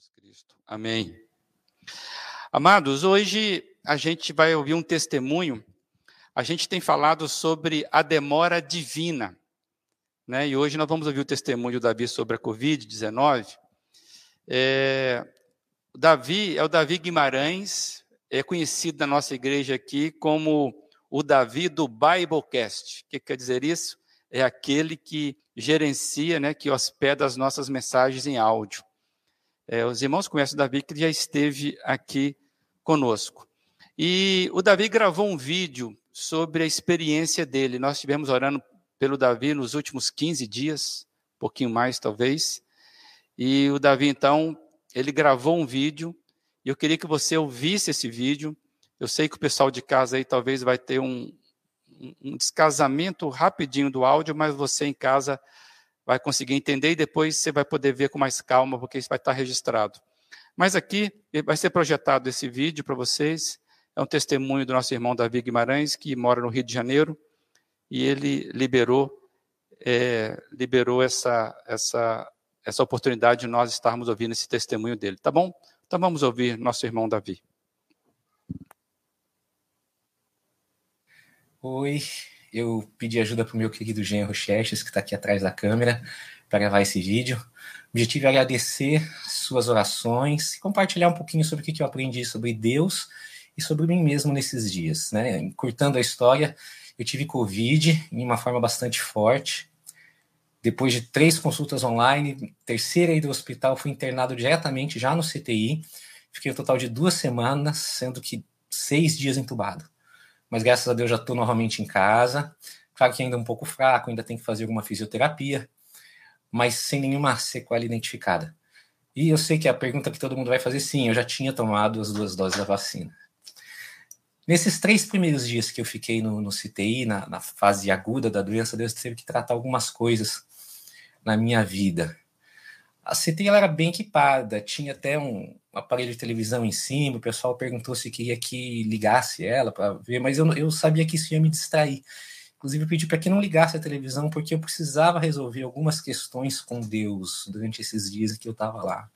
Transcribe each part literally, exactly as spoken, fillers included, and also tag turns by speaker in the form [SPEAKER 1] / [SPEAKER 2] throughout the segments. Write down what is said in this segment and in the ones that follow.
[SPEAKER 1] Jesus Cristo. Amém. Amados, hoje a gente vai ouvir um testemunho. A gente tem falado sobre a demora divina, né? E hoje nós vamos ouvir o testemunho do Davi sobre a covid dezenove. É, o Davi é o Davi Guimarães, é conhecido na nossa igreja aqui como o Davi do Biblecast. O que quer dizer isso? É aquele que gerencia, né, que hospeda as nossas mensagens em áudio. É, os irmãos conhecem o Davi, que já esteve aqui conosco. E o Davi gravou um vídeo sobre a experiência dele. Nós estivemos orando pelo Davi nos últimos quinze dias, um pouquinho mais talvez. E o Davi, então, ele gravou um vídeo, e eu queria que você ouvisse esse vídeo. Eu sei que o pessoal de casa aí talvez vai ter um, um descasamento rapidinho do áudio, mas você em casa vai conseguir entender e depois você vai poder ver com mais calma, porque isso vai estar registrado. Mas aqui vai ser projetado esse vídeo para vocês. É um testemunho do nosso irmão Davi Guimarães, que mora no Rio de Janeiro, e ele liberou, é, liberou essa, essa, essa oportunidade de nós estarmos ouvindo esse testemunho dele. Tá bom? Então vamos ouvir nosso irmão Davi.
[SPEAKER 2] Oi, eu pedi ajuda para o meu querido genro Xerxes, que está aqui atrás da câmera, para gravar esse vídeo. O objetivo é agradecer suas orações e compartilhar um pouquinho sobre o que eu aprendi sobre Deus e sobre mim mesmo nesses dias, né? Encurtando a história, eu tive Covid em uma forma bastante forte. Depois de três consultas online, terceira ida ao hospital, fui internado diretamente já no C T I. Fiquei um total de duas semanas, sendo que seis dias entubado. Mas graças a Deus já estou novamente em casa. Claro que ainda um pouco fraco, ainda tem que fazer alguma fisioterapia, mas sem nenhuma sequela identificada. E eu sei que a pergunta que todo mundo vai fazer, sim, eu já tinha tomado as duas doses da vacina. Nesses três primeiros dias que eu fiquei no, no C T I, na, na fase aguda da doença, Deus teve que tratar algumas coisas na minha vida. A C T I ela era bem equipada, tinha até um aparelho de televisão em cima, o pessoal perguntou se queria que ligasse ela para ver, mas eu, eu sabia que isso ia me distrair. Inclusive eu pedi para que não ligasse a televisão, porque eu precisava resolver algumas questões com Deus durante esses dias que eu estava lá.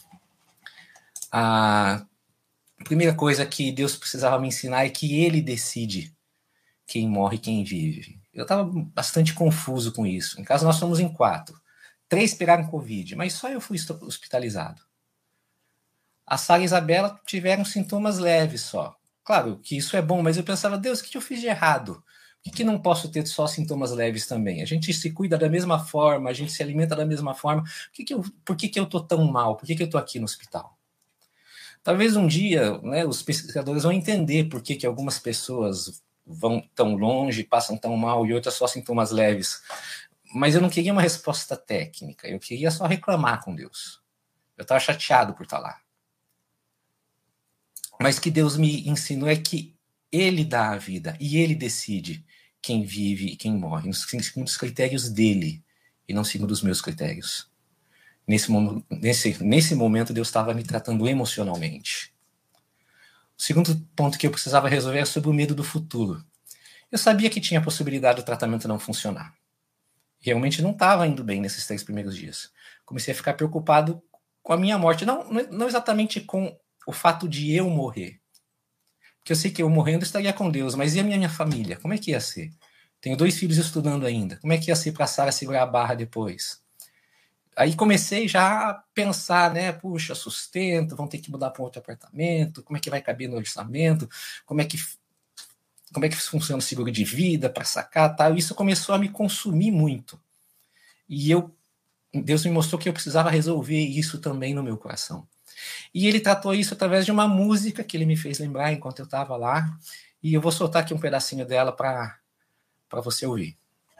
[SPEAKER 2] A primeira coisa que Deus precisava me ensinar é que Ele decide quem morre e quem vive. Eu estava bastante confuso com isso. Em casa nós somos em quatro. Três pegaram Covid, mas só eu fui hospitalizado. A Sara e a Isabela tiveram sintomas leves só. Claro que isso é bom, mas eu pensava, Deus, o que eu fiz de errado? Por que, que não posso ter só sintomas leves também? A gente se cuida da mesma forma, a gente se alimenta da mesma forma. Por que, que, eu, por que, que eu tô tão mal? Por que, que eu tô aqui no hospital? Talvez um dia, né, os pesquisadores vão entender por que, que algumas pessoas vão tão longe, passam tão mal e outras só sintomas leves. Mas eu não queria uma resposta técnica, eu queria só reclamar com Deus. Eu estava chateado por estar lá. Mas que Deus me ensinou é que Ele dá a vida e Ele decide quem vive e quem morre, segundo os critérios dele e não segundo os meus critérios. Nesse, nesse, nesse momento, Deus estava me tratando emocionalmente. O segundo ponto que eu precisava resolver é sobre o medo do futuro. Eu sabia que tinha a possibilidade do tratamento não funcionar. Realmente não estava indo bem nesses três primeiros dias. Comecei a ficar preocupado com a minha morte, não, não exatamente com o fato de eu morrer. Porque eu sei que eu morrendo estaria com Deus, mas e a minha, minha família? Como é que ia ser? Tenho dois filhos estudando ainda. Como é que ia ser para a Sara segurar a barra depois? Aí comecei já a pensar, né? Puxa, sustento, vão ter que mudar para um outro apartamento, como é que vai caber no orçamento, como é que, como é que funciona o seguro de vida para sacar, tal. Isso começou a me consumir muito. E eu, Deus me mostrou que eu precisava resolver isso também no meu coração. E ele tratou isso através de uma música que ele me fez lembrar enquanto eu estava lá. E eu vou soltar aqui um pedacinho dela para para você ouvir.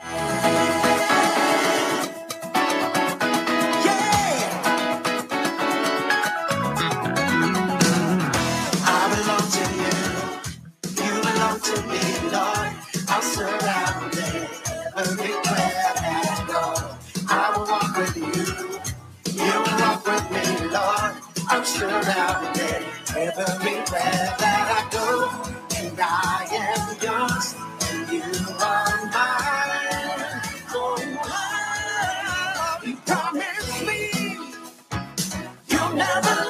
[SPEAKER 3] I'm surrounded everywhere that I go, and I am yours, and you are mine. Oh, love, you promised me you'll never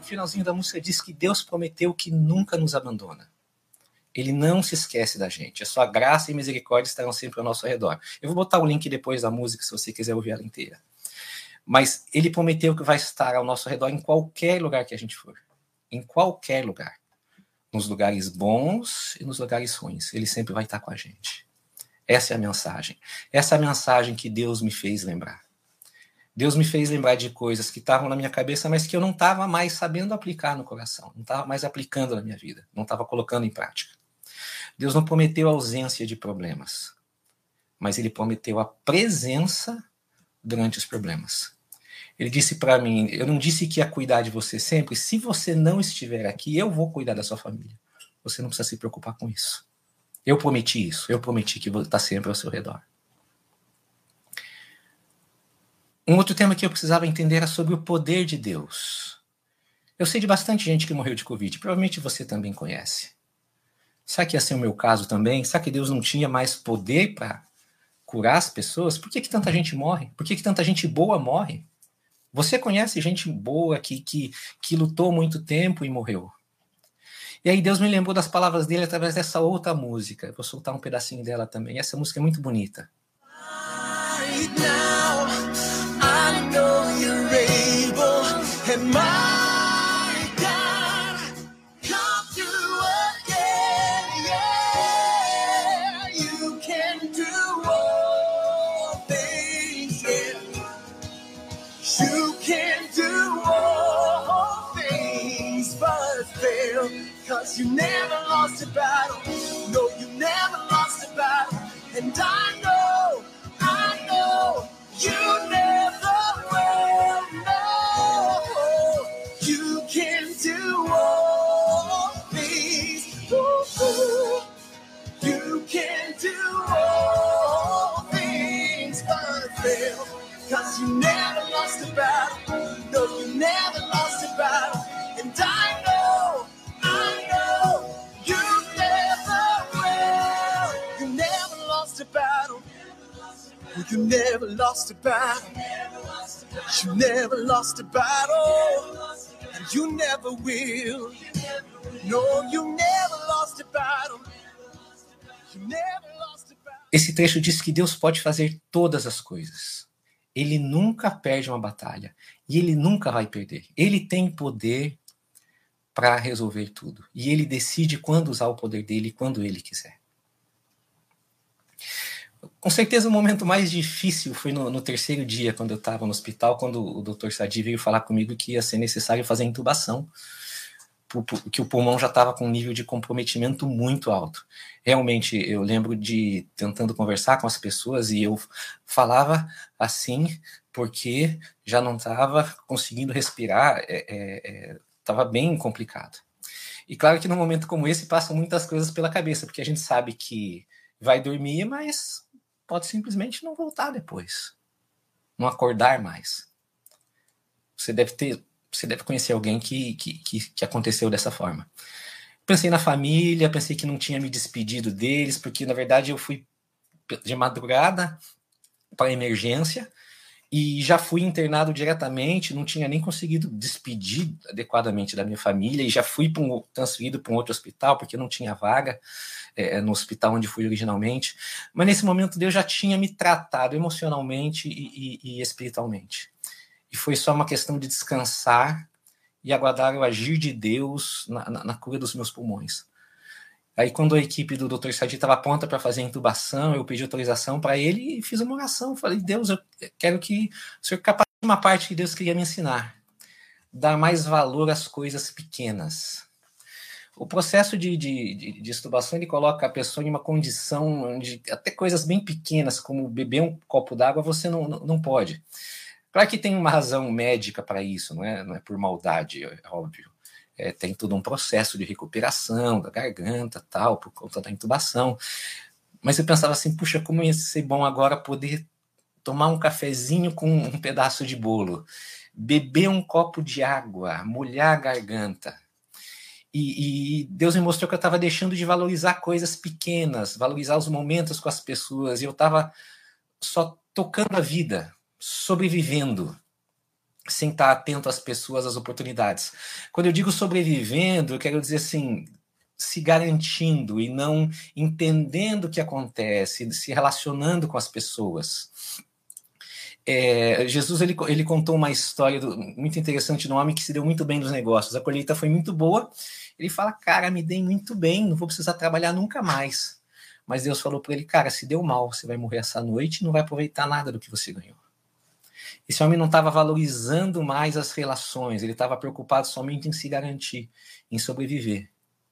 [SPEAKER 2] no finalzinho da música diz que Deus prometeu que nunca nos abandona. Ele não se esquece da gente. A sua graça e misericórdia estarão sempre ao nosso redor. Eu vou botar o link depois da música, se você quiser ouvir ela inteira. Mas ele prometeu que vai estar ao nosso redor em qualquer lugar que a gente for. Em qualquer lugar. Nos lugares bons e nos lugares ruins. Ele sempre vai estar com a gente. Essa é a mensagem. Essa é a mensagem que Deus me fez lembrar. Deus me fez lembrar de coisas que estavam na minha cabeça, mas que eu não estava mais sabendo aplicar no coração. Não estava mais aplicando na minha vida. Não estava colocando em prática. Deus não prometeu ausência de problemas, mas ele prometeu a presença durante os problemas. Ele disse para mim, eu não disse que ia cuidar de você sempre, se você não estiver aqui, eu vou cuidar da sua família. Você não precisa se preocupar com isso. Eu prometi isso, eu prometi que vou estar sempre ao seu redor. Um outro tema que eu precisava entender era sobre o poder de Deus. Eu sei de bastante gente que morreu de Covid, provavelmente você também conhece. Será que ia ser o meu caso também? Será que Deus não tinha mais poder para curar as pessoas? Por que, que tanta gente morre? Por que, que tanta gente boa morre? Você conhece gente boa que, que, que lutou muito tempo e morreu? E aí Deus me lembrou das palavras dele através dessa outra música. Eu vou soltar um pedacinho dela também. Essa música é muito bonita. Right now, I know you're able, and my cause you never lost a battle. No, you never lost a battle. And I know, I know, you never will. No, you can do all things. Ooh, you can do all things but fail. Cause you never lost a battle. No, you never lost a battle. And I know, I know you never will. You never lost a battle. You never lost a battle. You never lost a battle. And you never will. No, you never lost a battle. You never lost a battle. Esse trecho diz que Deus pode fazer todas as coisas. Ele nunca perde uma batalha. E ele nunca vai perder. Ele tem poder para resolver tudo. E ele decide quando usar o poder dele e quando ele quiser. Com certeza o momento mais difícil foi no, no terceiro dia, quando eu estava no hospital, quando o doutor Sadi veio falar comigo que ia ser necessário fazer intubação, que o pulmão já estava com um nível de comprometimento muito alto. Realmente, eu lembro de tentando conversar com as pessoas e eu falava assim, porque já não estava conseguindo respirar, é, é, estava bem complicado. E claro que num momento como esse passam muitas coisas pela cabeça, porque a gente sabe que vai dormir, mas pode simplesmente não voltar depois, não acordar mais. Você deve ter, você deve conhecer alguém que, que, que, que aconteceu dessa forma. Pensei na família, pensei que não tinha me despedido deles, porque na verdade eu fui de madrugada para a emergência, e já fui internado diretamente, não tinha nem conseguido despedir adequadamente da minha família, e já fui pra um, transferido para um outro hospital, porque não tinha vaga é, no hospital onde fui originalmente. Mas nesse momento Deus já tinha me tratado emocionalmente e, e, e espiritualmente. E foi só uma questão de descansar e aguardar o agir de Deus na, na, na cura dos meus pulmões. Aí quando a equipe do doutor Sadi estava pronta para fazer a intubação, eu pedi autorização para ele e fiz uma oração. Falei, Deus, eu quero que o Senhor capacite uma parte que Deus queria me ensinar. Dar mais valor às coisas pequenas. O processo de, de, de, de intubação, ele coloca a pessoa em uma condição onde até coisas bem pequenas, como beber um copo d'água, você não, não, não pode. Claro que tem uma razão médica para isso, não é, não é por maldade, é óbvio. É, tem todo um processo de recuperação da garganta, tal, por conta da intubação. Mas eu pensava assim, puxa, como ia ser bom agora poder tomar um cafezinho com um pedaço de bolo, beber um copo de água, molhar a garganta. E, e Deus me mostrou que eu estava deixando de valorizar coisas pequenas, valorizar os momentos com as pessoas, e eu estava só tocando a vida, sobrevivendo. sem estar atento às pessoas, às oportunidades. Quando eu digo sobrevivendo, eu quero dizer assim, se garantindo e não entendendo o que acontece, se relacionando com as pessoas. É, Jesus ele, ele contou uma história do, muito interessante de um homem que se deu muito bem nos negócios. A colheita foi muito boa. Ele fala, cara, me dei muito bem, não vou precisar trabalhar nunca mais. Mas Deus falou para ele, cara, se deu mal, você vai morrer essa noite e não vai aproveitar nada do que você ganhou. Esse homem não estava valorizando mais as relações, ele estava preocupado somente em se garantir, em sobreviver.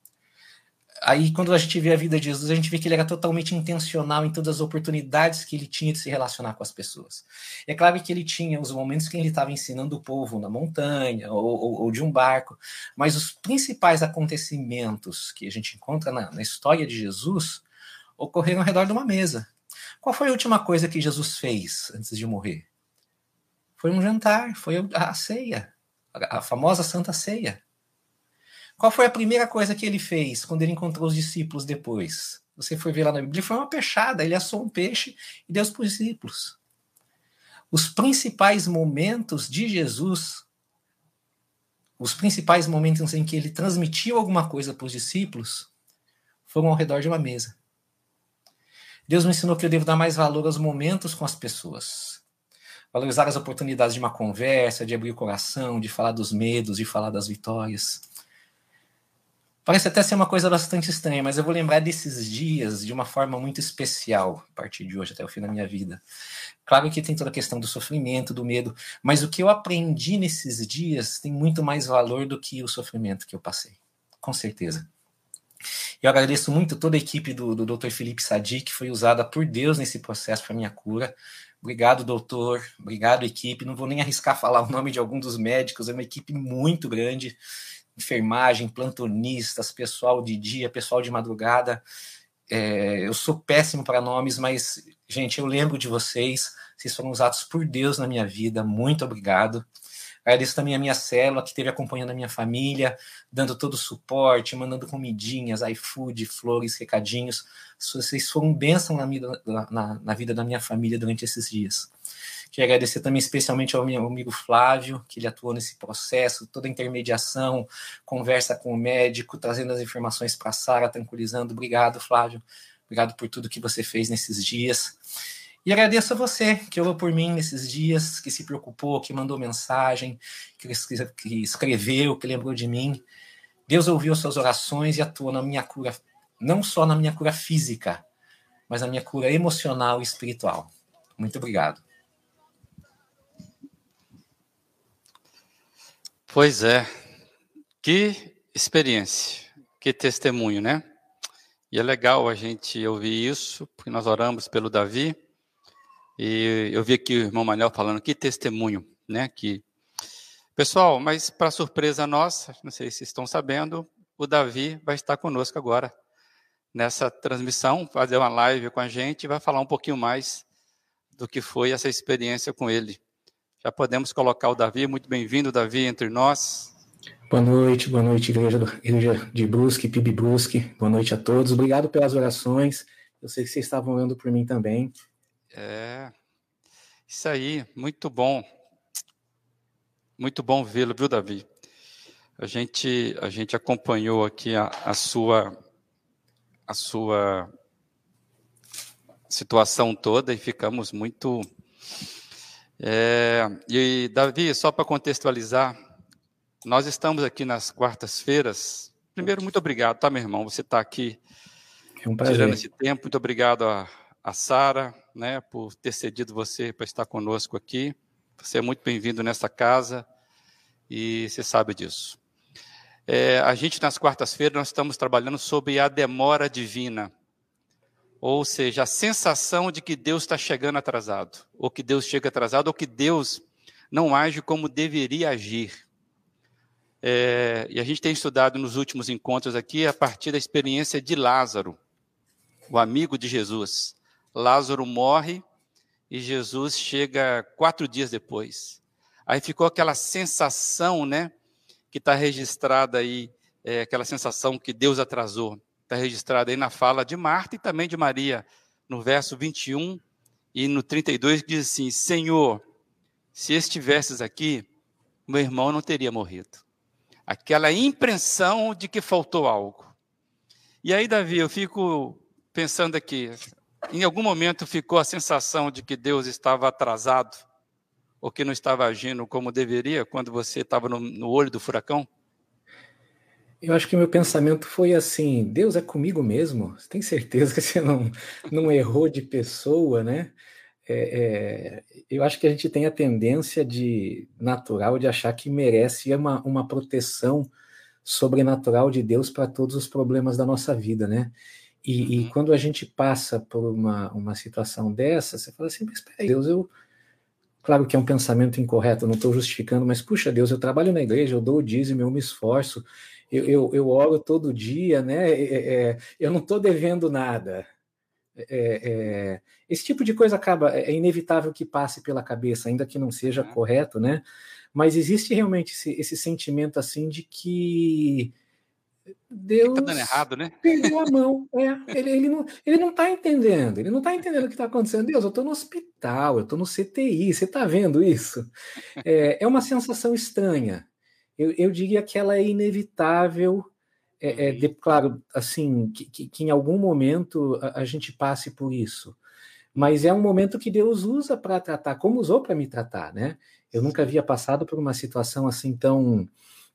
[SPEAKER 2] Aí, quando a gente vê a vida de Jesus, a gente vê que ele era totalmente intencional em todas as oportunidades que ele tinha de se relacionar com as pessoas. É claro que ele tinha os momentos que ele estava ensinando o povo na montanha ou, ou, ou de um barco, mas os principais acontecimentos que a gente encontra na, na história de Jesus ocorreram ao redor de uma mesa. Qual foi a última coisa que Jesus fez antes de morrer? Foi um jantar, foi a ceia, a famosa Santa Ceia. Qual foi a primeira coisa que ele fez quando ele encontrou os discípulos depois? Você foi ver lá na Bíblia, foi uma peixada, ele assou um peixe e deu para os discípulos. Os principais momentos de Jesus, os principais momentos em que ele transmitiu alguma coisa para os discípulos, foram ao redor de uma mesa. Deus me ensinou que eu devo dar mais valor aos momentos com as pessoas. Valorizar as oportunidades de uma conversa, de abrir o coração, de falar dos medos, de falar das vitórias. Parece até ser uma coisa bastante estranha, mas eu vou lembrar desses dias de uma forma muito especial, a partir de hoje até o fim da minha vida. Claro que tem toda a questão do sofrimento, do medo, mas o que eu aprendi nesses dias tem muito mais valor do que o sofrimento que eu passei, com certeza. Eu agradeço muito toda a equipe do, do doutor Felipe Sadi, que foi usada por Deus nesse processo para minha cura. Obrigado, doutor. Obrigado, equipe. Não vou nem arriscar falar o nome de algum dos médicos, é uma equipe muito grande. Enfermagem, plantonistas, pessoal de dia, pessoal de madrugada. É, eu sou péssimo para nomes, mas, gente, eu lembro de vocês. Vocês foram usados por Deus na minha vida. Muito obrigado. Agradeço também a minha célula, que esteve acompanhando a minha família, dando todo o suporte, mandando comidinhas, iFood, flores, recadinhos. Vocês foram bênção na, na, na vida da minha família durante esses dias. Quero agradecer também especialmente ao meu amigo Flávio, que ele atuou nesse processo, toda a intermediação, conversa com o médico, trazendo as informações para a Sara, tranquilizando. Obrigado, Flávio. Obrigado por tudo que você fez nesses dias. E agradeço a você que orou por mim nesses dias, que se preocupou, que mandou mensagem, que escreveu, que lembrou de mim. Deus ouviu suas orações e atuou na minha cura, não só na minha cura física, mas na minha cura emocional e espiritual. Muito obrigado.
[SPEAKER 1] Pois é, que experiência, que testemunho, né? E é legal a gente ouvir isso, porque nós oramos pelo Davi, e eu vi aqui o irmão Manel falando, que testemunho, né? Que... Pessoal, mas para surpresa nossa, não sei se vocês estão sabendo, o Davi vai estar conosco agora, nessa transmissão, fazer uma live com a gente, e vai falar um pouquinho mais do que foi essa experiência com ele. Já podemos colocar o Davi. Muito bem-vindo, Davi, entre nós.
[SPEAKER 4] Boa noite, boa noite, igreja, do, igreja de Brusque, P I B Brusque. Boa noite a todos. Obrigado pelas orações. Eu sei que vocês estavam orando por mim também.
[SPEAKER 1] É, isso aí, muito bom. Muito bom vê-lo, viu, Davi? A gente, a gente acompanhou aqui a, a sua, a sua situação toda e ficamos muito... É, e, Davi, só para contextualizar, nós estamos aqui nas quartas-feiras. Primeiro, muito obrigado, tá, meu irmão? Você está aqui
[SPEAKER 4] é um prazer.
[SPEAKER 1] tirando esse tempo. Muito obrigado a, a Sara, né, por ter cedido você para estar conosco aqui. Você é muito bem-vindo nessa casa e você sabe disso. É, a gente, nas quartas-feiras, nós estamos trabalhando sobre a demora divina. Ou seja, a sensação de que Deus está chegando atrasado, ou que Deus chega atrasado, ou que Deus não age como deveria agir. É, e a gente tem estudado nos últimos encontros aqui a partir da experiência de Lázaro, o amigo de Jesus. Lázaro morre e Jesus chega quatro dias depois. Aí ficou aquela sensação, né, que está registrada aí, é, aquela sensação que Deus atrasou. Está registrado aí na fala de Marta e também de Maria, no verso vinte e um e no trinta e dois, que diz assim, Senhor, se estivesses aqui, meu irmão não teria morrido. Aquela impressão de que faltou algo. E aí, Davi, eu fico pensando aqui, em algum momento ficou a sensação de que Deus estava atrasado, ou que não estava agindo como deveria, quando você estava no, no olho do furacão?
[SPEAKER 4] Eu acho que o meu pensamento foi assim, Deus é comigo mesmo? Você tem certeza que você não, não errou de pessoa, né? É, é, eu acho que a gente tem a tendência de, natural de achar que merece uma, uma proteção sobrenatural de Deus para todos os problemas da nossa vida, né? E, uhum. e quando a gente passa por uma, uma situação dessa, você fala assim, mas peraí, Deus, eu... Claro que é um pensamento incorreto, eu não estou justificando, mas puxa Deus, eu trabalho na igreja, eu dou o dízimo, eu me esforço, eu, eu, eu oro todo dia, né? É, é, eu não estou devendo nada. É, é, esse tipo de coisa acaba, é inevitável que passe pela cabeça, ainda que não seja uhum. correto, né? Mas existe realmente esse, esse sentimento assim de que Deus
[SPEAKER 1] tá dando errado, né?
[SPEAKER 4] perdeu a mão. É, ele, ele não ele não está entendendo, ele não está entendendo o que está acontecendo. Deus, eu estou no hospital, eu estou no C T I, você está vendo isso? É, é uma sensação estranha. Eu, eu diria que ela é inevitável. É, é, de, claro, assim, que, que, que em algum momento a, a gente passe por isso. Mas é um momento que Deus usa para tratar, como usou para me tratar, né? Eu nunca havia passado por uma situação assim tão,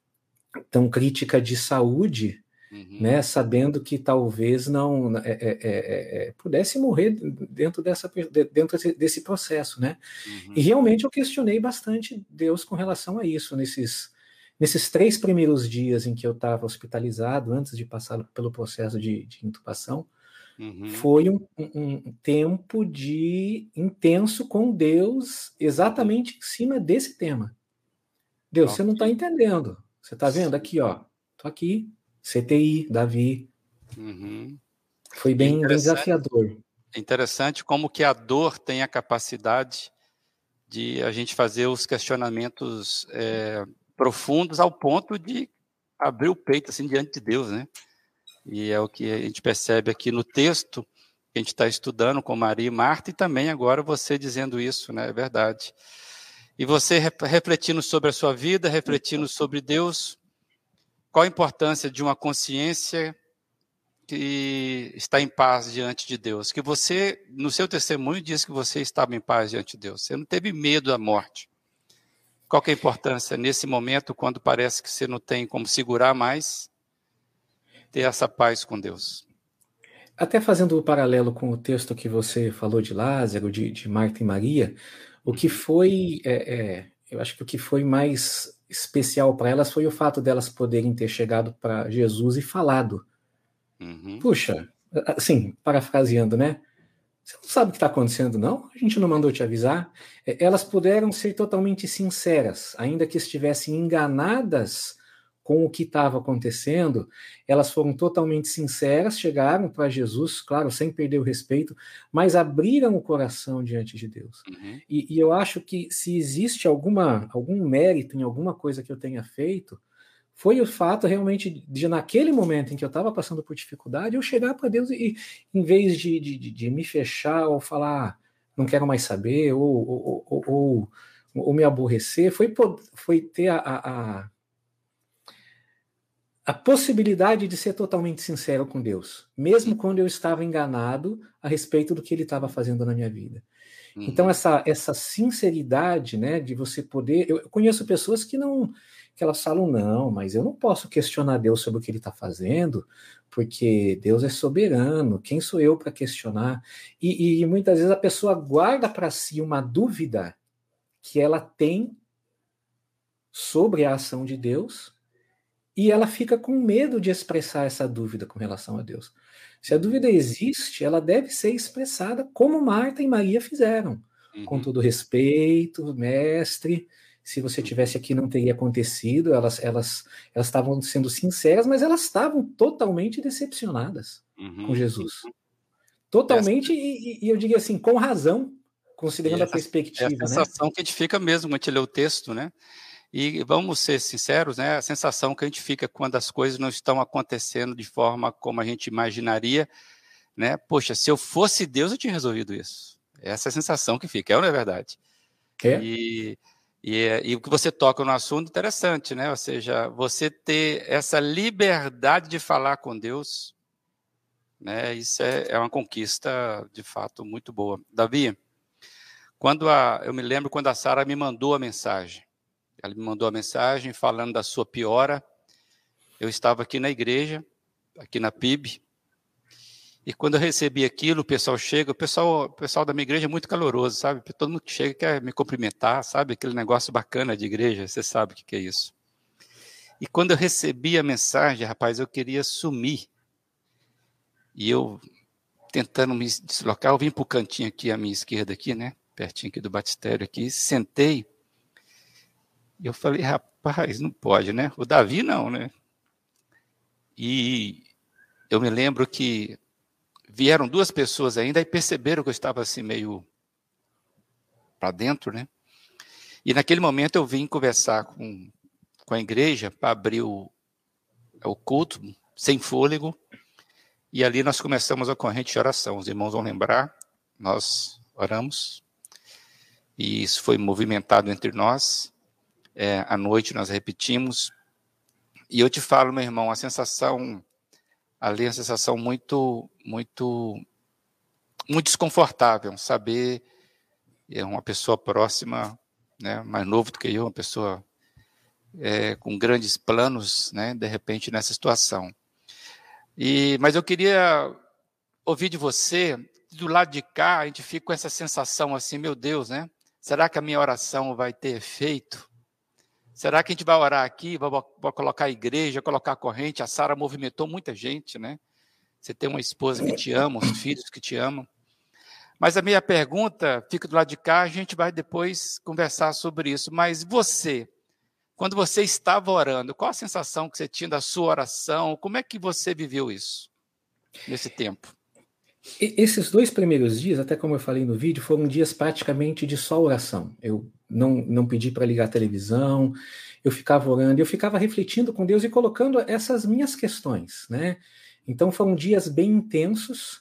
[SPEAKER 4] tão crítica de saúde, uhum. né? Sabendo que talvez não é, é, é, pudesse morrer dentro, dessa, dentro desse processo, né? Uhum. E realmente eu questionei bastante Deus com relação a isso, nesses... Nesses três primeiros dias em que eu estava hospitalizado, antes de passar pelo processo de, de intubação, uhum. foi um, um, um tempo de intenso com Deus, exatamente em cima desse tema. Deus, okay. Você não está entendendo. Você está vendo? Aqui, ó. Estou aqui, C T I, Davi.
[SPEAKER 1] Uhum.
[SPEAKER 4] Foi bem, bem desafiador.
[SPEAKER 1] É interessante como que a dor tem a capacidade de a gente fazer os questionamentos... É, profundos ao ponto de abrir o peito assim diante de Deus, né? E é o que a gente percebe aqui no texto que a gente está estudando com Maria e Marta, e também agora você dizendo isso, né? É verdade. E você refletindo sobre a sua vida, refletindo sobre Deus, qual a importância de uma consciência que está em paz diante de Deus? Que você, no seu testemunho, diz que você estava em paz diante de Deus. Você não teve medo da morte. Qual que é a importância nesse momento, quando parece que você não tem como segurar mais, ter essa paz com Deus?
[SPEAKER 4] Até fazendo o paralelo com o texto que você falou de Lázaro, de, de Marta e Maria, o que foi, é, é, eu acho que o que foi mais especial para elas foi o fato delas poderem ter chegado para Jesus e falado. Uhum. Puxa, assim, parafraseando, né? Você não sabe o que está acontecendo, não? A gente não mandou te avisar. Elas puderam ser totalmente sinceras, ainda que estivessem enganadas com o que estava acontecendo, elas foram totalmente sinceras, chegaram para Jesus, claro, sem perder o respeito, mas abriram o coração diante de Deus. Uhum. E, e eu acho que se existe alguma, algum mérito em alguma coisa que eu tenha feito, foi o fato realmente de, naquele momento em que eu estava passando por dificuldade, eu chegar para Deus e, em vez de, de, de me fechar ou falar, não quero mais saber, ou, ou, ou, ou, ou me aborrecer, foi, foi ter a, a, a possibilidade de ser totalmente sincero com Deus, mesmo quando eu estava enganado a respeito do que Ele estava fazendo na minha vida. Uhum. Então, essa, essa sinceridade, né, de você poder... Eu conheço pessoas que não... que elas falam, não, mas eu não posso questionar Deus sobre o que Ele está fazendo, porque Deus é soberano, quem sou eu para questionar? E, e muitas vezes a pessoa guarda para si uma dúvida que ela tem sobre a ação de Deus, e ela fica com medo de expressar essa dúvida com relação a Deus. Se a dúvida existe, ela deve ser expressada como Marta e Maria fizeram, uhum. com todo respeito, mestre... Se você tivesse aqui, não teria acontecido. Elas elas elas estavam sendo sinceras, mas elas estavam totalmente decepcionadas uhum. com Jesus. Totalmente, essa... e, e eu diria assim, com razão, considerando essa, a perspectiva.
[SPEAKER 1] É a sensação, né? Que a gente fica mesmo, a gente lê o texto, né? E vamos ser sinceros, né? A sensação que a gente fica quando as coisas não estão acontecendo de forma como a gente imaginaria, né? Poxa, se eu fosse Deus, eu tinha resolvido isso. Essa é a sensação que fica, é ou não é verdade?
[SPEAKER 4] É.
[SPEAKER 1] E... E, e o que você toca no assunto interessante, né? Ou seja, você ter essa liberdade de falar com Deus, né? Isso é, é uma conquista, de fato, muito boa. Davi, quando a, eu me lembro quando a Sara me mandou a mensagem. Ela me mandou a mensagem falando da sua piora. Eu estava aqui na igreja, aqui na P I B, e quando eu recebi aquilo, o pessoal chega, o pessoal, o pessoal da minha igreja é muito caloroso, sabe? Todo mundo que chega quer me cumprimentar, sabe? Aquele negócio bacana de igreja, você sabe o que é isso. E quando eu recebi a mensagem, rapaz, eu queria sumir. E eu, tentando me deslocar, eu vim para o cantinho aqui, à minha esquerda aqui, né? Pertinho aqui do batistério aqui, sentei. E eu falei, rapaz, não pode, né? O Davi não, né? E eu me lembro que vieram duas pessoas ainda e perceberam que eu estava assim meio para dentro, né? E naquele momento eu vim conversar com, com a igreja para abrir o, o culto, sem fôlego, e ali nós começamos a corrente de oração. Os irmãos vão lembrar, nós oramos, e isso foi movimentado entre nós. É, à noite nós repetimos, e eu te falo, meu irmão, a sensação, ali é uma sensação muito, muito, muito desconfortável, saber é uma pessoa próxima, né, mais novo do que eu, uma pessoa é, com grandes planos, né, de repente nessa situação. E, mas eu queria ouvir de você, do lado de cá, a gente fica com essa sensação assim, meu Deus, né? Será que a minha oração vai ter efeito? Será que a gente vai orar aqui, vai, vai colocar a igreja, colocar a corrente? A Sara movimentou muita gente, né? Você tem uma esposa que te ama, os filhos que te amam. Mas a minha pergunta fica do lado de cá, a gente vai depois conversar sobre isso. Mas você, quando você estava orando, qual a sensação que você tinha da sua oração? Como é que você viveu isso, nesse tempo?
[SPEAKER 4] Esses dois primeiros dias, até como eu falei no vídeo, foram dias praticamente de só oração. Eu não, não pedi para ligar a televisão, eu ficava orando, eu ficava refletindo com Deus e colocando essas minhas questões, né? Então foram dias bem intensos,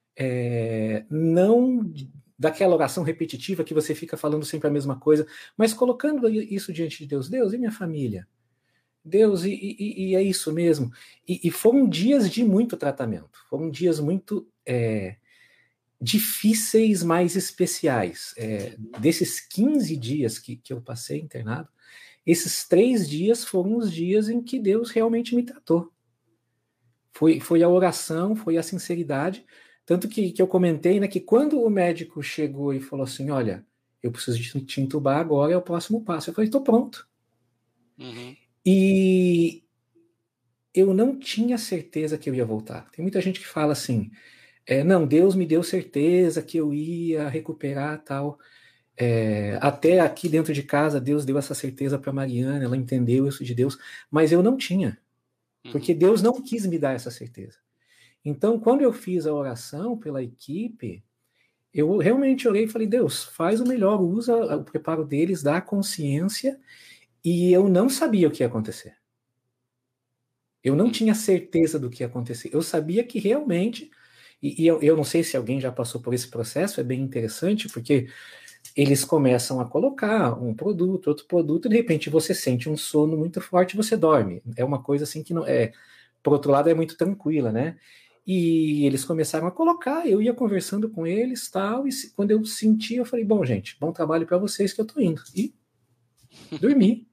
[SPEAKER 4] é, não daquela oração repetitiva que você fica falando sempre a mesma coisa, mas colocando isso diante de Deus. Deus, e minha família? Deus, e, e, e é isso mesmo. E, e foram dias de muito tratamento, foram dias muito é, difíceis, mais especiais. É, desses quinze dias que, que eu passei internado, esses três dias foram os dias em que Deus realmente me tratou. Foi, foi a oração, foi a sinceridade, tanto que, que eu comentei, né, que quando o médico chegou e falou assim, olha, eu preciso te entubar agora, é o próximo passo. Eu falei, estou pronto. Uhum. E eu não tinha certeza que eu ia voltar. Tem muita gente que fala assim, é, não, Deus me deu certeza que eu ia recuperar tal. É, até aqui dentro de casa, Deus deu essa certeza para Mariana, ela entendeu isso de Deus, mas eu não tinha, porque Deus não quis me dar essa certeza. Então, quando eu fiz a oração pela equipe, eu realmente orei e falei, Deus, faz o melhor, usa o preparo deles, dá consciência. E eu não sabia o que ia acontecer. Eu não tinha certeza do que ia acontecer. Eu sabia que realmente, e, e eu, eu não sei se alguém já passou por esse processo, é bem interessante, porque eles começam a colocar um produto, outro produto, e de repente você sente um sono muito forte e você dorme. É uma coisa assim que, não é, por outro lado, é muito tranquila, né? E eles começaram a colocar, eu ia conversando com eles, tal, e quando eu senti, eu falei, bom, gente, bom trabalho para vocês que eu tô indo. E dormi.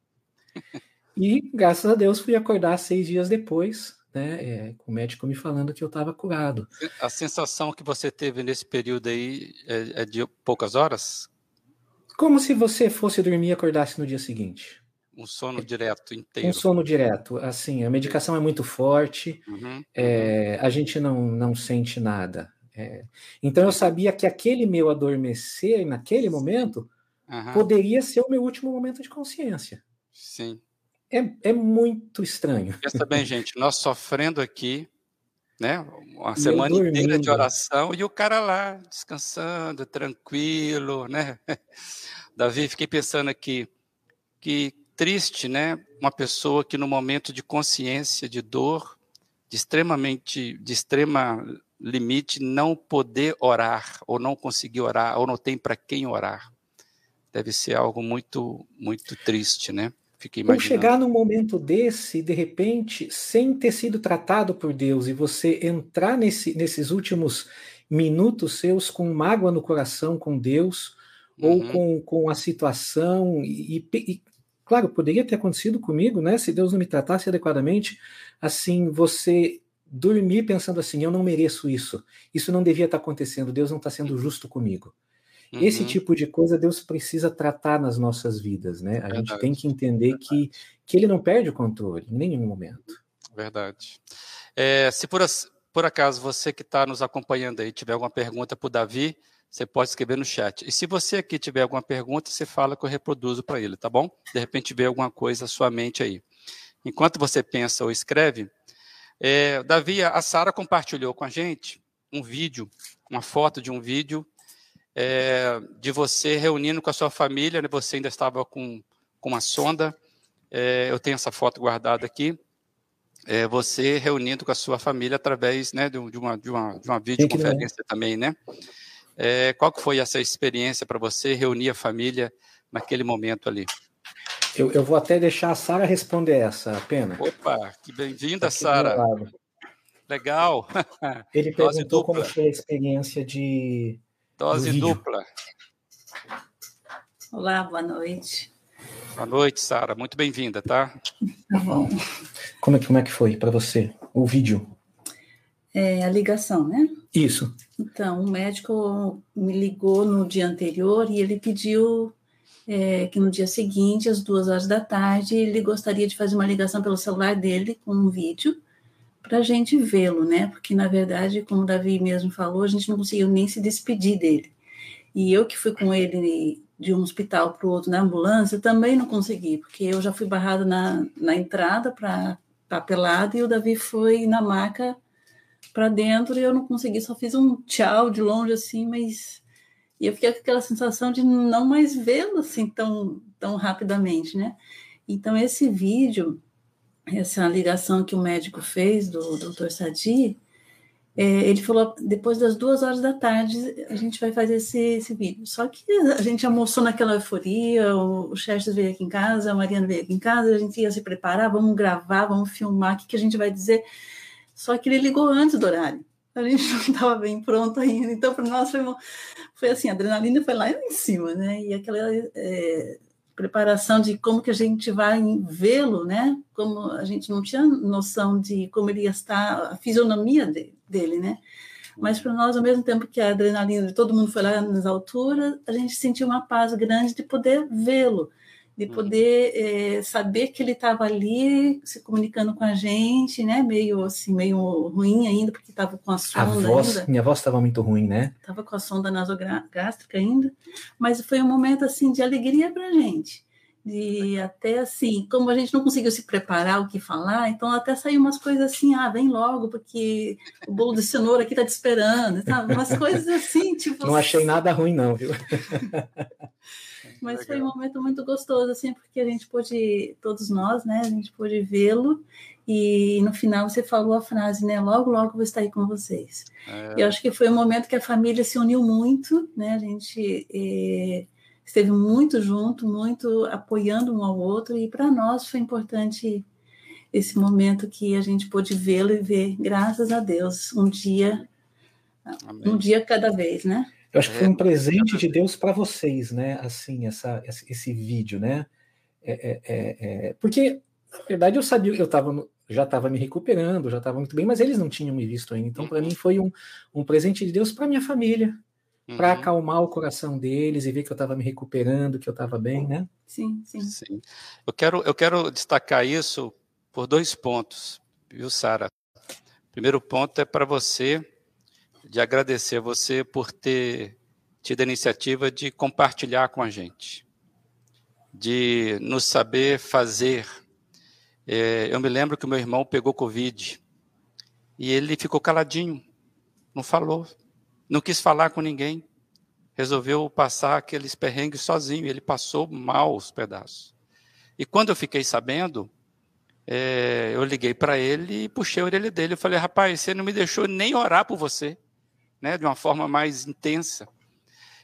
[SPEAKER 4] E, graças a Deus, fui acordar seis dias depois, né, é, com o médico me falando que eu estava curado.
[SPEAKER 1] A sensação que você teve nesse período aí é, é de poucas horas?
[SPEAKER 4] Como se você fosse dormir e acordasse no dia seguinte.
[SPEAKER 1] Um sono direto, inteiro.
[SPEAKER 4] Um sono direto, assim, a medicação é muito forte, uhum, é, uhum. A gente não, não sente nada. É, então eu sabia que aquele meu adormecer, naquele momento, uhum. poderia ser o meu último momento de consciência.
[SPEAKER 1] Sim.
[SPEAKER 4] É, é muito estranho.
[SPEAKER 1] Pensa bem, gente, nós sofrendo aqui, né, uma e semana inteira de oração, e o cara lá, descansando, tranquilo, né? Davi, fiquei pensando aqui, que triste, né, uma pessoa que no momento de consciência, de dor, de extremamente, de extrema limite, não poder orar, ou não conseguir orar, ou não tem para quem orar. deve ser algo muito, muito triste, né? Fiquei
[SPEAKER 4] Ou
[SPEAKER 1] imaginando.
[SPEAKER 4] chegar num momento desse, de repente, sem ter sido tratado por Deus, e você entrar nesse, nesses últimos minutos seus com mágoa no coração com Deus, ou
[SPEAKER 1] Uhum.
[SPEAKER 4] com, com a situação, e, e, claro, poderia ter acontecido comigo, né? Se Deus não me tratasse adequadamente, assim, você dormir pensando assim, eu não mereço isso, isso não devia estar acontecendo, Deus não está sendo justo comigo.
[SPEAKER 1] Uhum.
[SPEAKER 4] Esse tipo de coisa Deus precisa tratar nas nossas vidas, né? A
[SPEAKER 1] Verdade.
[SPEAKER 4] gente tem que entender que, que ele não perde o controle em nenhum momento.
[SPEAKER 1] Verdade. É, se por, por acaso você que está nos acompanhando aí tiver alguma pergunta para o Davi, você pode escrever no chat. E se você aqui tiver alguma pergunta, você fala que eu reproduzo para ele, tá bom? De repente veio alguma coisa à sua mente aí. Enquanto você pensa ou escreve, é, Davi, a Sara compartilhou com a gente um vídeo, uma foto de um vídeo É, de você reunindo com a sua família, né? Você ainda estava com, com uma sonda, é, eu tenho essa foto guardada aqui, é, você reunindo com a sua família através, né, de, de, uma, de, uma, de uma videoconferência também, né? É, qual que foi essa experiência para você reunir a família naquele momento ali?
[SPEAKER 4] Eu, eu vou até deixar a Sara responder essa, Pena.
[SPEAKER 1] Opa, que bem-vinda, Sara. Legal.
[SPEAKER 4] Ele perguntou como foi a experiência de
[SPEAKER 1] Dose dupla.
[SPEAKER 5] Olá, boa noite.
[SPEAKER 1] Boa noite, Sara. Muito bem-vinda, tá?
[SPEAKER 5] Tá bom.
[SPEAKER 4] Como é, como é que foi para você o vídeo?
[SPEAKER 5] É, a ligação, né?
[SPEAKER 4] Isso.
[SPEAKER 5] Então, o médico me ligou no dia anterior e ele pediu é, que no dia seguinte, às duas horas da tarde, ele gostaria de fazer uma ligação pelo celular dele com um vídeo para a gente vê-lo, né? Porque, na verdade, como o Davi mesmo falou, a gente não conseguiu nem se despedir dele. E eu que fui com ele de um hospital para o outro na ambulância, também não consegui, porque eu já fui barrada na, na entrada para papelada e o Davi foi na maca para dentro e eu não consegui, só fiz um tchau de longe assim, mas... E eu fiquei com aquela sensação de não mais vê-lo assim tão, tão rapidamente, né? Então, esse vídeo... essa ligação que o médico fez do doutor Sadi, é, ele falou, depois das duas horas da tarde, a gente vai fazer esse, esse vídeo. Só que a gente almoçou naquela euforia, o, o Chester veio aqui em casa, a Mariana veio aqui em casa, a gente ia se preparar, vamos gravar, vamos filmar, o que, que a gente vai dizer? Só que ele ligou antes do horário. A gente não estava bem pronto ainda. Então, para nós, foi, foi assim, a adrenalina foi lá em cima, né? E aquela... É, preparação de como que a gente vai vê-lo, né? Como a gente não tinha noção de como ele ia estar, a fisionomia de, dele, né? Mas para nós, ao mesmo tempo que a adrenalina de todo mundo foi lá nas alturas, a gente sentiu uma paz grande de poder vê-lo, de poder é, saber que ele estava ali se comunicando com a gente, né? Meio assim, meio ruim ainda, porque estava com a sonda
[SPEAKER 4] a voz,
[SPEAKER 5] ainda.
[SPEAKER 4] Minha voz estava muito ruim, né?
[SPEAKER 5] Estava com a sonda nasogástrica ainda, mas foi um momento assim de alegria para a gente. De até assim, como a gente não conseguiu se preparar o que falar, então até saiu umas coisas assim, ah, vem logo, porque o bolo de cenoura aqui está te esperando, sabe? Umas coisas assim, tipo...
[SPEAKER 4] Não achei nada ruim, não, viu?
[SPEAKER 5] Mas foi um momento muito gostoso, assim, porque a gente pôde, todos nós, né, a gente pôde vê-lo, e no final você falou a frase, né, logo, logo vou estar aí com vocês. É. Eu acho que foi um momento que a família se uniu muito, né, a gente eh, esteve muito junto, muito apoiando um ao outro, e para nós foi importante esse momento que a gente pôde vê-lo e ver, graças a Deus, um dia, Amém. um dia cada vez, né?
[SPEAKER 4] Eu acho que foi um presente de Deus para vocês, né? Assim, essa, esse vídeo, né? É, é, é, porque, na verdade, eu sabia que eu tava, já estava me recuperando, já estava muito bem, mas eles não tinham me visto ainda. Então, para mim, foi um, um presente de Deus para minha família, uhum. para acalmar o coração deles e ver que eu estava me recuperando, que eu estava bem, né?
[SPEAKER 5] Sim, sim.
[SPEAKER 1] sim. Eu quero, eu quero destacar isso por dois pontos, viu, Sara? O primeiro ponto é para você, de agradecer a você por ter tido a iniciativa de compartilhar com a gente, de nos saber fazer. É, eu me lembro que o meu irmão pegou Covid e ele ficou caladinho, não falou, não quis falar com ninguém, resolveu passar aqueles perrengues sozinho, ele passou mal os pedaços. E quando eu fiquei sabendo, é, eu liguei para ele e puxei a orelha dele, eu falei, rapaz, você não me deixou nem orar por você, né, de uma forma mais intensa.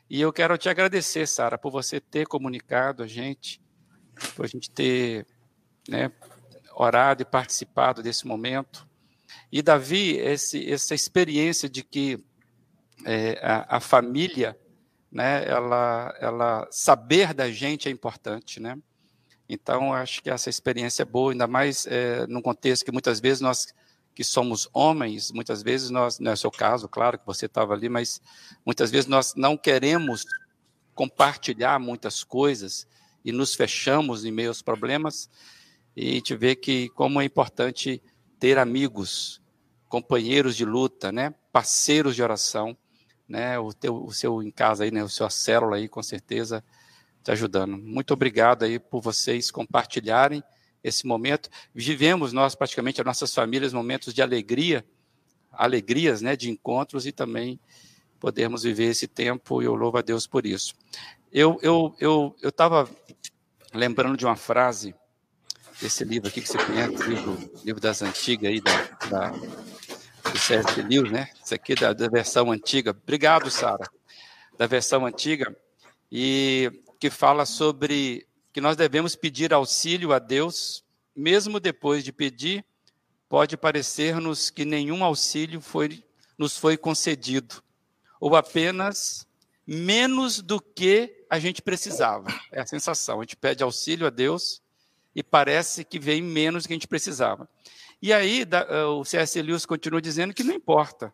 [SPEAKER 1] E eu quero te agradecer, Sara, por você ter comunicado a gente, por a gente ter, né, orado e participado desse momento. E, Davi, esse, essa experiência de que é, a, a família, né, ela, ela saber da gente é importante, né? Então, acho que essa experiência é boa, ainda mais é, num contexto que muitas vezes nós, que somos homens, muitas vezes nós, não é o seu caso, claro que você estava ali, mas muitas vezes nós não queremos compartilhar muitas coisas e nos fechamos em meio aos problemas, e a gente vê que como é importante ter amigos, companheiros de luta, né, parceiros de oração, né, o, teu, o seu em casa aí, né, o sua célula aí, com certeza, te ajudando. Muito obrigado aí por vocês compartilharem esse momento. Vivemos nós, praticamente, as nossas famílias, momentos de alegria, alegrias, né, de encontros, e também podemos viver esse tempo, e eu louvo a Deus por isso. Eu eu eu eu estava lembrando de uma frase desse livro aqui que você conhece, livro, livro das antigas aí, da, da, do C S Lewis, né? Isso aqui é da, da versão antiga. Obrigado, Sara. Da versão antiga, e que fala sobre que nós devemos pedir auxílio a Deus, mesmo depois de pedir, pode parecer-nos que nenhum auxílio foi, nos foi concedido, ou apenas menos do que a gente precisava. É a sensação, a gente pede auxílio a Deus e parece que vem menos do que a gente precisava. E aí o C S Lewis continua dizendo que não importa,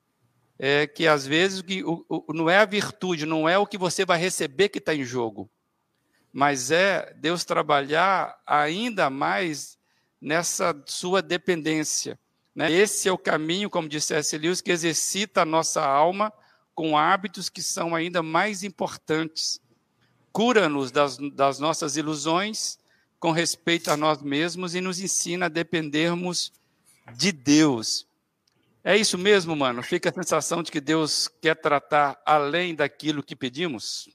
[SPEAKER 1] é que às vezes o, o, não é a virtude, não é o que você vai receber que está em jogo, mas é Deus trabalhar ainda mais nessa sua dependência, né? Esse é o caminho, como disse C S Lewis, que exercita a nossa alma com hábitos que são ainda mais importantes. Cura-nos das, das nossas ilusões com respeito a nós mesmos e nos ensina a dependermos de Deus. É isso mesmo, mano? Fica a sensação de que Deus quer tratar além daquilo que pedimos?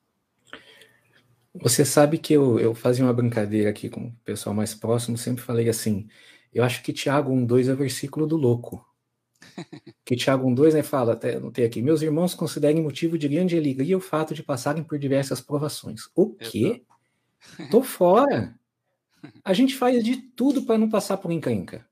[SPEAKER 4] Você sabe que eu, eu fazia uma brincadeira aqui com o pessoal mais próximo, sempre falei assim, eu acho que Tiago um, dois é o versículo do louco. Que Tiago um, dois, né, fala, até anotei aqui, meus irmãos considerem motivo de grande alegria o fato de passarem por diversas provações. O quê? Tô fora. A gente faz de tudo para não passar por encrenca.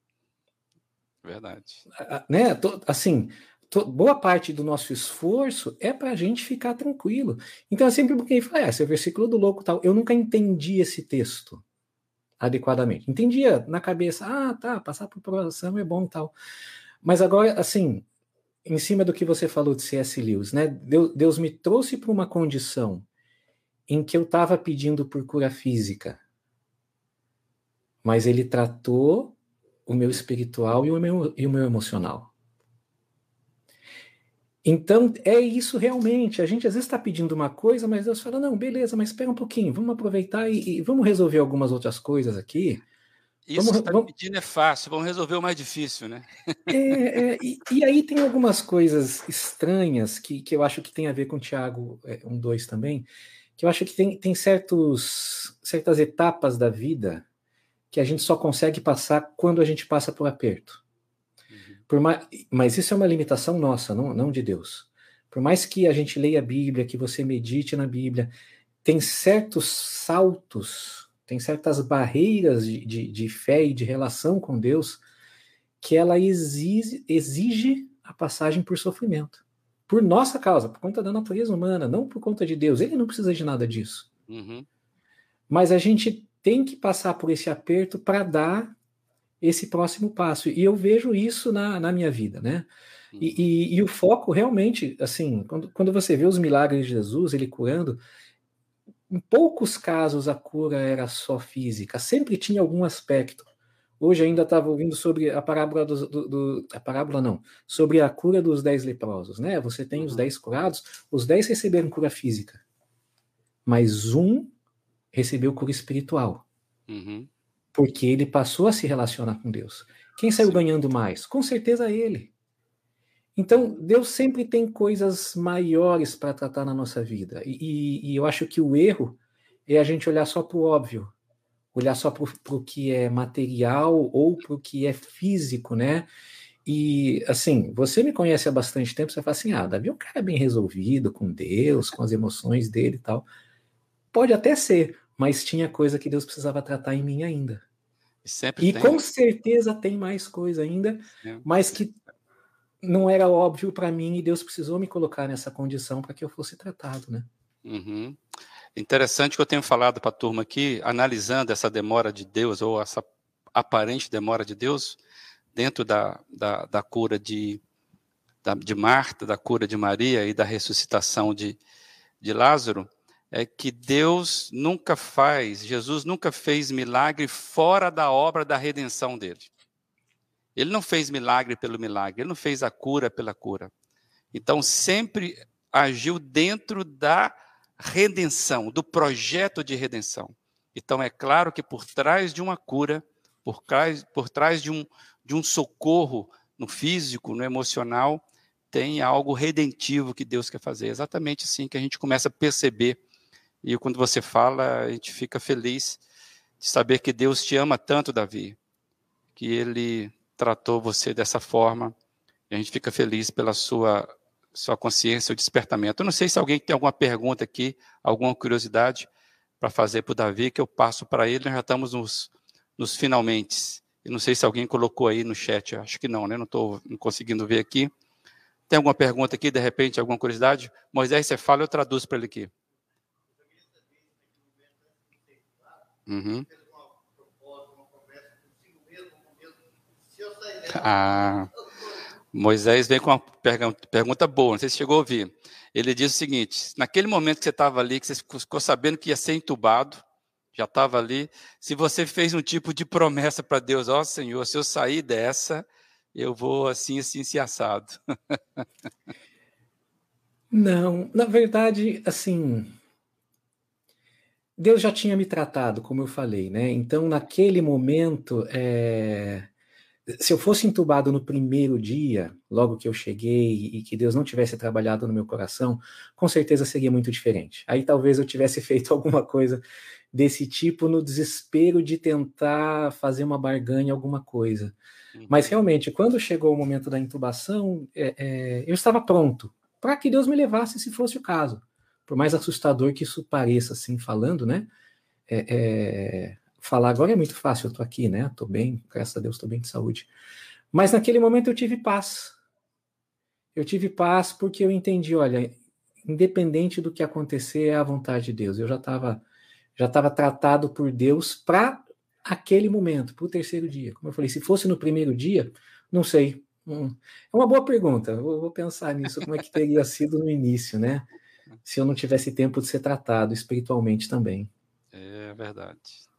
[SPEAKER 1] Verdade.
[SPEAKER 4] Né? Assim, boa parte do nosso esforço é para a gente ficar tranquilo. Então eu sempre brinquei e falei, ah, esse é o versículo do louco tal. Eu nunca entendi esse texto adequadamente. Entendia na cabeça, ah, tá, passar por provação é bom tal. Mas agora, assim, em cima do que você falou de C S Lewis, né? Deus, Deus me trouxe para uma condição em que eu estava pedindo por cura física, mas ele tratou o meu espiritual e o meu, e o meu emocional. Então, é isso realmente. A gente às vezes está pedindo uma coisa, mas Deus fala, não, beleza, mas espera um pouquinho, vamos aproveitar e, e vamos resolver algumas outras coisas aqui.
[SPEAKER 1] Isso
[SPEAKER 4] vamos,
[SPEAKER 1] que você está
[SPEAKER 4] vamos...
[SPEAKER 1] pedindo é fácil, vamos resolver o mais difícil, né?
[SPEAKER 4] É, é, e, e aí tem algumas coisas estranhas que, que eu acho que tem a ver com o Tiago um, dois também, que eu acho que tem, tem certos, certas etapas da vida que a gente só consegue passar quando a gente passa por aperto. Uhum. Por mais, mas isso é uma limitação nossa, não, não de Deus. Por mais que a gente leia a Bíblia, que você medite na Bíblia, tem certos saltos, tem certas barreiras de, de, de fé e de relação com Deus que ela exige, exige a passagem por sofrimento. Por nossa causa, por conta da natureza humana, não por conta de Deus. Ele não precisa de nada disso.
[SPEAKER 1] Uhum.
[SPEAKER 4] Mas a gente tem que passar por esse aperto para dar esse próximo passo. E eu vejo isso na, na minha vida, né? Uhum. E, e, e o foco realmente, assim, quando, quando você vê os milagres de Jesus, ele curando, em poucos casos a cura era só física, sempre tinha algum aspecto. Hoje ainda estava ouvindo sobre a parábola do, do, do a parábola não, sobre a cura dos dez leprosos, né? Você tem uhum. os dez curados, os dez receberam cura física, mas um recebeu cura espiritual,
[SPEAKER 1] uhum.
[SPEAKER 4] porque ele passou a se relacionar com Deus. Quem saiu Sim. ganhando mais? Com certeza ele. Então, Deus sempre tem coisas maiores para tratar na nossa vida. E, e, e eu acho que o erro é a gente olhar só para o óbvio, olhar só para o que é material ou para o que é físico, né? E, assim, você me conhece há bastante tempo, você fala assim, ah, Davi é um cara bem resolvido com Deus, com as emoções dele e tal. Pode até ser, mas tinha coisa que Deus precisava tratar em mim ainda.
[SPEAKER 1] E sempre
[SPEAKER 4] E
[SPEAKER 1] tem,
[SPEAKER 4] com
[SPEAKER 1] né?
[SPEAKER 4] certeza tem mais coisa ainda,
[SPEAKER 1] É.
[SPEAKER 4] mas que não era óbvio para mim e Deus precisou me colocar nessa condição para que eu fosse tratado, né?
[SPEAKER 1] Uhum. Interessante que eu tenho falado para a turma aqui, analisando essa demora de Deus, ou essa aparente demora de Deus, dentro da, da, da cura de, da, de Marta, da cura de Maria e da ressuscitação de, de Lázaro, é que Deus nunca faz, Jesus nunca fez milagre fora da obra da redenção dele. Ele não fez milagre pelo milagre, ele não fez a cura pela cura. Então, sempre agiu dentro da redenção, do projeto de redenção. Então, é claro que por trás de uma cura, por trás, por trás de, um, de um socorro no físico, no emocional, tem algo redentivo que Deus quer fazer. É exatamente assim que a gente começa a perceber. E quando você fala, a gente fica feliz de saber que Deus te ama tanto, Davi, que Ele tratou você dessa forma. E a gente fica feliz pela sua, sua consciência, o despertamento. Eu não sei se alguém tem alguma pergunta aqui, alguma curiosidade para fazer para o Davi, que eu passo para ele. Nós já estamos nos, nos finalmente. Eu não sei se alguém colocou aí no chat. Acho que não, né? Não estou conseguindo ver aqui. Tem alguma pergunta aqui, de repente, alguma curiosidade? Moisés, você fala, eu traduzo para ele aqui. Uhum. Ah, Moisés vem com uma pergunta boa, não sei se chegou a ouvir. Ele diz o seguinte: naquele momento que você estava ali, que você ficou sabendo que ia ser entubado, já estava ali, se você fez um tipo de promessa para Deus, ó Senhor, se eu sair dessa, eu vou assim, assim, se assado.
[SPEAKER 4] Não, na verdade, assim, Deus já tinha me tratado, como eu falei, né? Então, naquele momento, é... se eu fosse entubado no primeiro dia, logo que eu cheguei, e que Deus não tivesse trabalhado no meu coração, com certeza seria muito diferente. Aí talvez eu tivesse feito alguma coisa desse tipo no desespero de tentar fazer uma barganha, alguma coisa. Uhum. Mas realmente, quando chegou o momento da intubação, é, é, eu estava pronto para que Deus me levasse, se fosse o caso. Por mais assustador que isso pareça, assim, falando, né? É, é, falar agora é muito fácil, eu tô aqui, né? Tô bem, graças a Deus, tô bem de saúde. Mas naquele momento eu tive paz. Eu tive paz porque eu entendi, olha, independente do que acontecer, é a vontade de Deus. Eu já estava já estava tratado por Deus para aquele momento, para o terceiro dia. Como eu falei, se fosse no primeiro dia, não sei. Hum, é uma boa pergunta. Eu vou pensar nisso, como é que teria sido no início, né? Se eu não tivesse tempo de ser tratado espiritualmente também.
[SPEAKER 1] É verdade.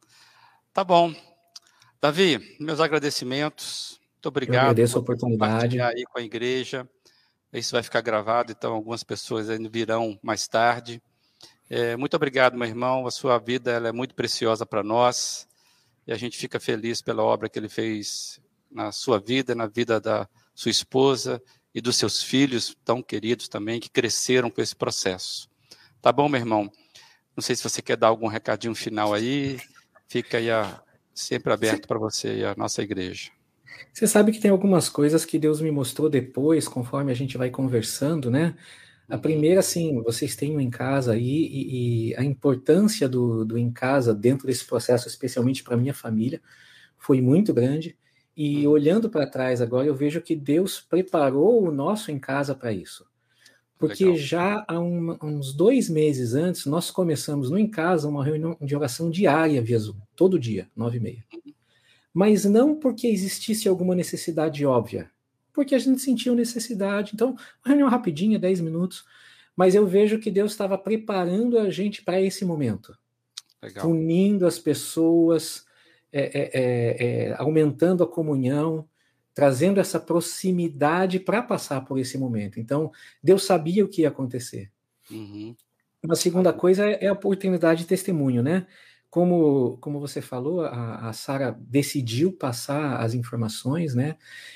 [SPEAKER 1] Tá bom. Davi, meus agradecimentos. Muito obrigado.
[SPEAKER 4] Eu agradeço
[SPEAKER 1] por
[SPEAKER 4] a oportunidade.
[SPEAKER 1] Compartilhar aí com a igreja. Isso vai ficar gravado, então algumas pessoas ainda virão mais tarde. É, muito obrigado, meu irmão. A sua vida ela é muito preciosa para nós. E a gente fica feliz pela obra que ele fez na sua vida, na vida da sua esposa e dos seus filhos tão queridos também, que cresceram com esse processo. Tá bom, meu irmão? Não sei se você quer dar algum recadinho final aí. Fica aí a, sempre aberto para você e a nossa igreja.
[SPEAKER 4] Você sabe que tem algumas coisas que Deus me mostrou depois, conforme a gente vai conversando, né? A primeira, assim, vocês têm um em casa aí, e, e a importância do, do em casa dentro desse processo, especialmente para minha família, foi muito grande. E olhando para trás agora, eu vejo que Deus preparou o nosso em casa para isso. Porque Legal. já há um, uns dois meses antes, nós começamos no em casa uma reunião de oração diária via Zoom, todo dia, nove e meia. Mas não porque existisse alguma necessidade óbvia, porque a gente sentiu necessidade. Então, uma reunião rapidinha, dez minutos, mas eu vejo que Deus estava preparando a gente para esse momento. Legal. Unindo as pessoas, é, é, é, é, aumentando a comunhão, trazendo essa proximidade para passar por esse momento. Então, Deus sabia o que ia acontecer. Uhum. Uma segunda coisa é a oportunidade de testemunho, né? Como, como você falou, a, a Sara decidiu passar as informações, né?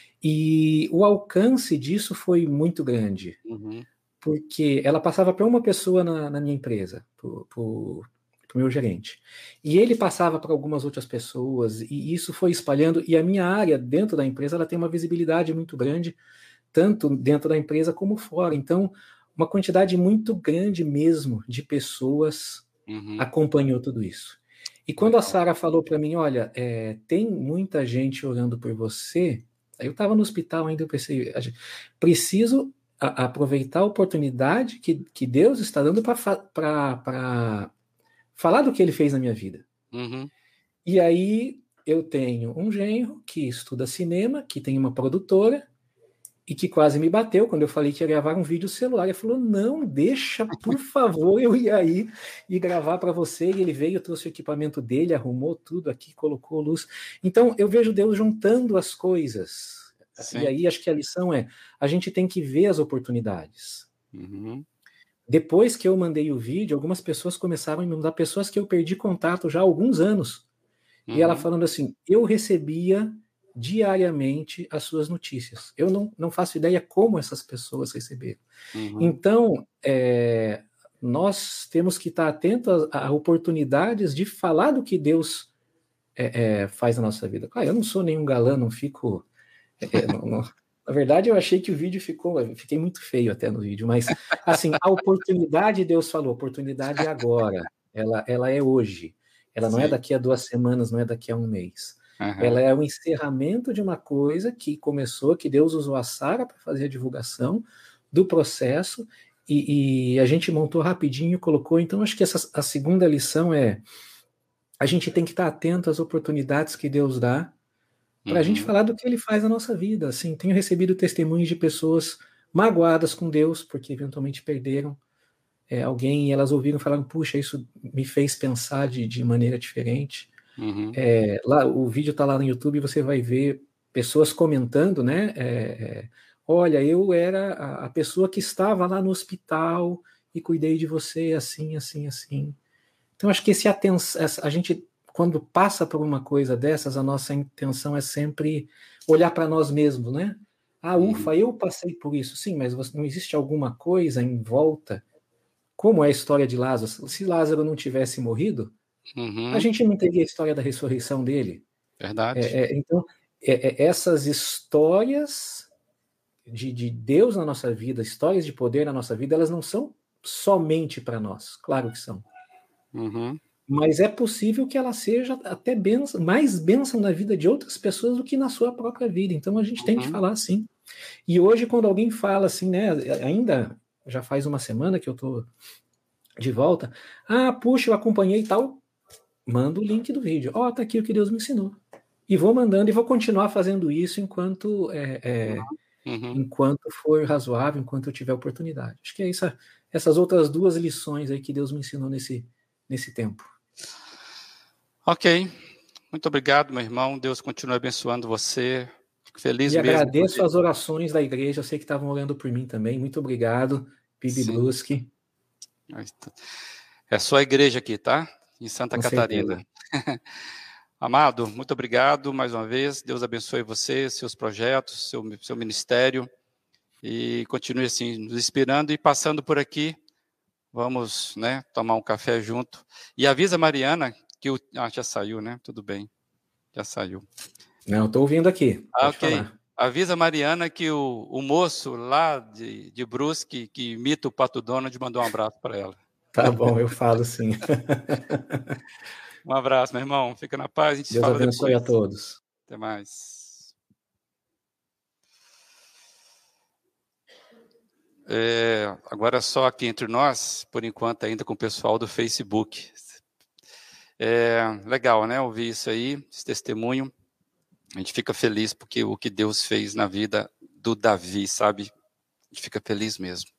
[SPEAKER 4] E o alcance disso foi muito grande, uhum. porque ela passava para uma pessoa na, na minha empresa, para o para o meu gerente. E ele passava para algumas outras pessoas, e isso foi espalhando, e a minha área dentro da empresa ela tem uma visibilidade muito grande, tanto dentro da empresa como fora. Então, uma quantidade muito grande mesmo de pessoas
[SPEAKER 1] Uhum.
[SPEAKER 4] acompanhou tudo isso. E quando a Sara falou para mim, olha, é, tem muita gente orando por você, aí eu estava no hospital ainda, eu pensei, preciso a, aproveitar a oportunidade que, que Deus está dando para falar do que Ele fez na minha vida.
[SPEAKER 1] Uhum.
[SPEAKER 4] E aí eu tenho um genro que estuda cinema, que tem uma produtora, e que quase me bateu quando eu falei que ia gravar um vídeo celular. Ele falou, não, deixa, por favor, eu ia aí e gravar para você. E ele veio, trouxe o equipamento dele, arrumou tudo aqui, colocou luz. Então, eu vejo Deus juntando as coisas. Sim. E aí, acho que a lição é, a gente tem que ver as oportunidades.
[SPEAKER 1] Uhum.
[SPEAKER 4] Depois que eu mandei o vídeo, algumas pessoas começaram a me mandar, pessoas que eu perdi contato já há alguns anos. Uhum. E ela falando assim, eu recebia diariamente as suas notícias. Eu não, não faço ideia como essas pessoas receberam. Uhum. Então, é, nós temos que estar atentos a, a oportunidades de falar do que Deus é, é, faz na nossa vida. Ah, eu não sou nenhum galã, não fico... É, não, não, na verdade, eu achei que o vídeo ficou... Eu fiquei muito feio até no vídeo, mas, assim, a oportunidade, Deus falou, a oportunidade é agora. Ela, ela é hoje. Ela não Sim. é daqui a duas semanas, não é daqui a um mês. Uhum. Ela é o encerramento de uma coisa que começou, que Deus usou a Sara para fazer a divulgação do processo, e, e a gente montou rapidinho, colocou. Então, acho que essa, a segunda lição é a gente tem que estar atento às oportunidades que Deus dá para a uhum. gente falar do que Ele faz na nossa vida. Assim, tenho recebido testemunhos de pessoas magoadas com Deus, porque eventualmente perderam é, alguém, e elas ouviram e falaram, puxa, isso me fez pensar de, de maneira diferente. Uhum. É, lá, o vídeo está lá no YouTube, você vai ver pessoas comentando, né? É, é, olha, eu era a, a pessoa que estava lá no hospital e cuidei de você assim, assim, assim. Então, acho que esse atenção, a gente, quando passa por uma coisa dessas, a nossa intenção é sempre olhar para nós mesmos, né? Ah, ufa, uhum. eu passei por isso. Sim, mas não existe alguma coisa em volta? Como é a história de Lázaro? Se Lázaro não tivesse morrido, Uhum. a gente não teria a história da ressurreição dele.
[SPEAKER 1] Verdade.
[SPEAKER 4] É, é, então, é, é, essas histórias de, de Deus na nossa vida, histórias de poder na nossa vida, elas não são somente para nós. Claro que são.
[SPEAKER 1] Uhum.
[SPEAKER 4] Mas é possível que ela seja até bênção, mais bênção na vida de outras pessoas do que na sua própria vida. Então, a gente uhum. tem que falar assim. E hoje, quando alguém fala assim, né, ainda já faz uma semana que eu estou de volta, ah, puxa, eu acompanhei e tal, manda o link do vídeo. Ó, oh, tá aqui o que Deus me ensinou. E vou mandando e vou continuar fazendo isso enquanto é, é, uhum. enquanto for razoável, enquanto eu tiver oportunidade. Acho que é isso, essas outras duas lições aí que Deus me ensinou nesse, nesse tempo.
[SPEAKER 1] Ok. Muito obrigado, meu irmão. Deus continue abençoando você. Fico feliz
[SPEAKER 4] e
[SPEAKER 1] mesmo.
[SPEAKER 4] E agradeço as orações da igreja. Eu sei que estavam orando por mim também. Muito obrigado, Bibi Bruschi.
[SPEAKER 1] É só a igreja aqui, tá? Em Santa
[SPEAKER 4] Com
[SPEAKER 1] Catarina. Amado, muito obrigado mais uma vez. Deus abençoe você, seus projetos, seu, seu ministério. E continue assim, nos inspirando e passando por aqui. Vamos, né, tomar um café junto. E avisa a Mariana que o... Ah, já saiu, né? Tudo bem. Já saiu.
[SPEAKER 4] Não, estou ouvindo aqui.
[SPEAKER 1] Ah, ok. Falar. Avisa a Mariana que o, o moço lá de, de Brusque, que imita o Pato Donald, mandou um abraço para ela.
[SPEAKER 4] Tá bom, eu falo sim.
[SPEAKER 1] Um abraço, meu irmão. Fica na paz. A gente
[SPEAKER 4] Deus
[SPEAKER 1] fala
[SPEAKER 4] abençoe
[SPEAKER 1] depois.
[SPEAKER 4] a todos.
[SPEAKER 1] Até mais. É, agora só aqui entre nós, por enquanto ainda com o pessoal do Facebook. É, legal, né? Ouvir isso aí, esse testemunho. A gente fica feliz porque o que Deus fez na vida do Davi, sabe? A gente fica feliz mesmo.